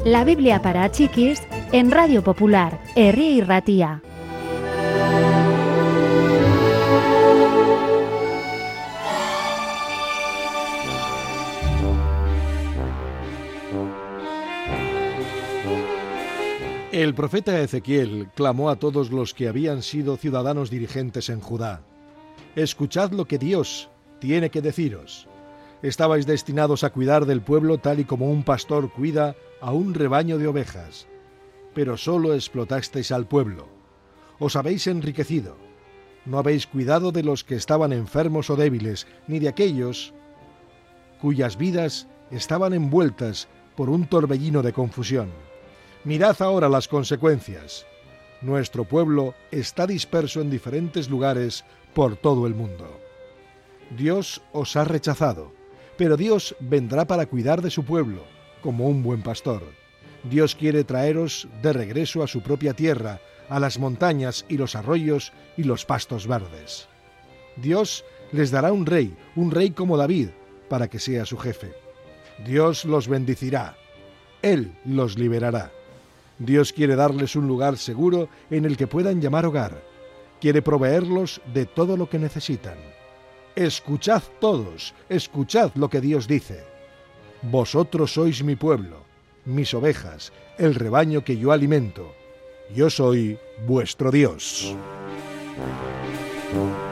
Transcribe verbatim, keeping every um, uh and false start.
La Biblia para chiquis en Radio Popular, Herri y Ratia. El profeta Ezequiel clamó a todos los que habían sido ciudadanos dirigentes en Judá: escuchad lo que Dios tiene que deciros. Estabais destinados a cuidar del pueblo tal y como un pastor cuida a un rebaño de ovejas, pero solo explotasteis al pueblo. Os habéis enriquecido. No habéis cuidado de los que estaban enfermos o débiles, ni de aquellos cuyas vidas estaban envueltas por un torbellino de confusión. Mirad ahora las consecuencias. Nuestro pueblo está disperso en diferentes lugares por todo el mundo. Dios os ha rechazado, pero Dios vendrá para cuidar de su pueblo, como un buen pastor. Dios quiere traeros de regreso a su propia tierra, a las montañas y los arroyos y los pastos verdes. Dios les dará un rey, un rey como David, para que sea su jefe. Dios los bendecirá. Él los liberará. Dios quiere darles un lugar seguro en el que puedan llamar hogar. Quiere proveerlos de todo lo que necesitan. Escuchad todos, escuchad lo que Dios dice. Vosotros sois mi pueblo, mis ovejas, el rebaño que yo alimento. Yo soy vuestro Dios.